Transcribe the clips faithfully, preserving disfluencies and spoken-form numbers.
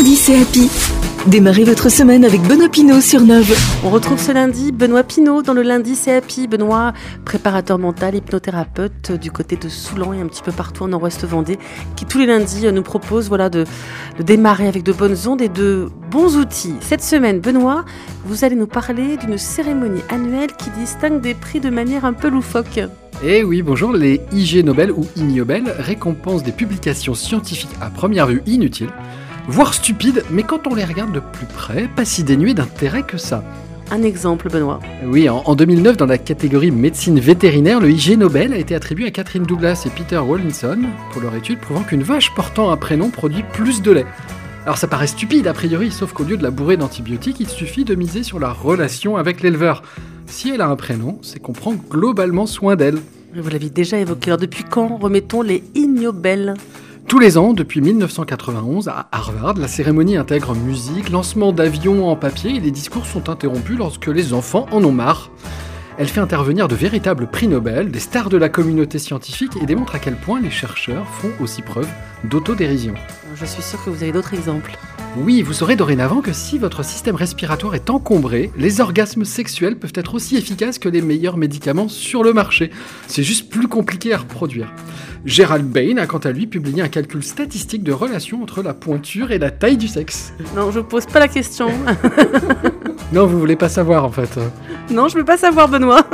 lundi, c'est Happy. Démarrez votre semaine avec Benoît Pinault sur Nove. On retrouve ce lundi Benoît Pinault dans le lundi c'est Happy. Benoît, préparateur mental, hypnothérapeute du côté de Soulan et un petit peu partout en Nord-Ouest Vendée, qui tous les lundis nous propose voilà, de, de démarrer avec de bonnes ondes et de bons outils. Cette semaine, Benoît, vous allez nous parler d'une cérémonie annuelle qui distingue des prix de manière un peu loufoque. Eh oui, bonjour, les I G Nobel ou Ig Nobel récompensent des publications scientifiques à première vue inutiles, voire stupides, mais quand on les regarde de plus près, pas si dénuées d'intérêt que ça. Un exemple, Benoît. Oui, en, en deux mille neuf, dans la catégorie médecine vétérinaire, le I G Nobel a été attribué à Catherine Douglas et Peter Rawlinson pour leur étude prouvant qu'une vache portant un prénom produit plus de lait. Alors ça paraît stupide a priori, sauf qu'au lieu de la bourrer d'antibiotiques, il suffit de miser sur la relation avec l'éleveur. Si elle a un prénom, c'est qu'on prend globalement soin d'elle. Vous l'avez déjà évoqué, alors depuis quand remettons les Ig Nobel ? Tous les ans, depuis dix-neuf cent quatre-vingt-onze, à Harvard, la cérémonie intègre musique, lancement d'avions en papier et les discours sont interrompus lorsque les enfants en ont marre. Elle fait intervenir de véritables prix Nobel, des stars de la communauté scientifique et démontre à quel point les chercheurs font aussi preuve d'autodérision. Je suis sûre que vous avez d'autres exemples. Oui, vous saurez dorénavant que si votre système respiratoire est encombré, les orgasmes sexuels peuvent être aussi efficaces que les meilleurs médicaments sur le marché. C'est juste plus compliqué à reproduire. Gerald Bain a quant à lui publié un calcul statistique de relation entre la pointure et la taille du sexe. Non, je pose pas la question. Non, vous voulez pas savoir en fait. Non, je veux pas savoir, Benoît.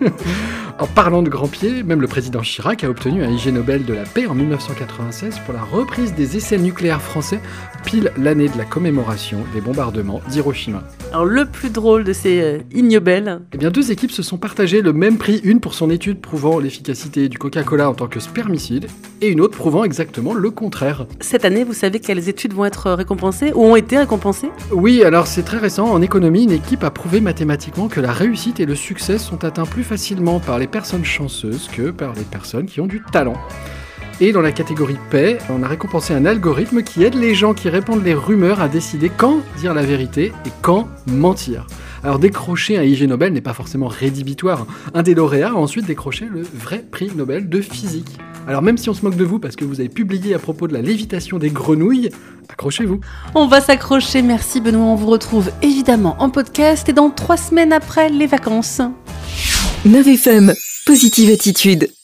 En parlant de grands pieds, même le président Chirac a obtenu un I G Nobel de la paix en dix-neuf cent quatre-vingt-seize pour la reprise des essais nucléaires français, pile l'année de la commémoration des bombardements d'Hiroshima. Alors le plus drôle de ces euh, Ig Nobel. Eh bien, deux équipes se sont partagées le même prix, une pour son étude prouvant l'efficacité du Coca-Cola en tant que spermicide, et une autre prouvant exactement le contraire. Cette année, vous savez quelles études vont être récompensées ou ont été récompensées ? Oui, alors c'est très récent. En économie, une équipe a prouvé mathématiquement que la réussite et le succès sont atteints plus facilement par les personnes chanceuses que par les personnes qui ont du talent. Et dans la catégorie paix, on a récompensé un algorithme qui aide les gens qui répandent les rumeurs à décider quand dire la vérité et quand mentir. Alors décrocher un I G Nobel n'est pas forcément rédhibitoire. Un des lauréats a ensuite décroché le vrai prix Nobel de physique. Alors même si on se moque de vous parce que vous avez publié à propos de la lévitation des grenouilles, accrochez-vous. On va s'accrocher, merci Benoît. On vous retrouve évidemment en podcast et dans trois semaines après les vacances. Nove F M, positive attitude.